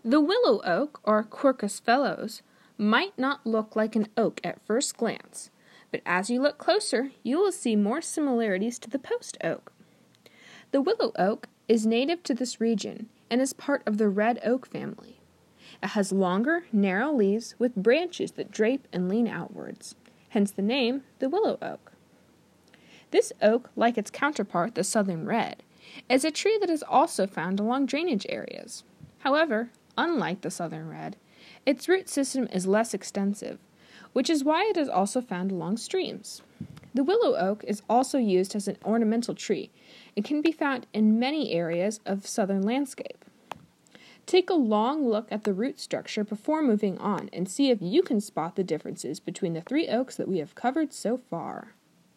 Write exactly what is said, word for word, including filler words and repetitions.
The willow oak, or Quercus fellows, might not look like an oak at first glance, but as you look closer, you will see more similarities to the post oak. The willow oak is native to this region and is part of the red oak family. It has longer, narrow leaves with branches that drape and lean outwards, hence the name, the willow oak. This oak, like its counterpart, the southern red, is a tree that is also found along drainage areas. However, unlike the southern red, its root system is less extensive, which is why it is also found along streams. The willow oak is also used as an ornamental tree and can be found in many areas of southern landscape. Take a long look at the root structure before moving on and see if you can spot the differences between the three oaks that we have covered so far.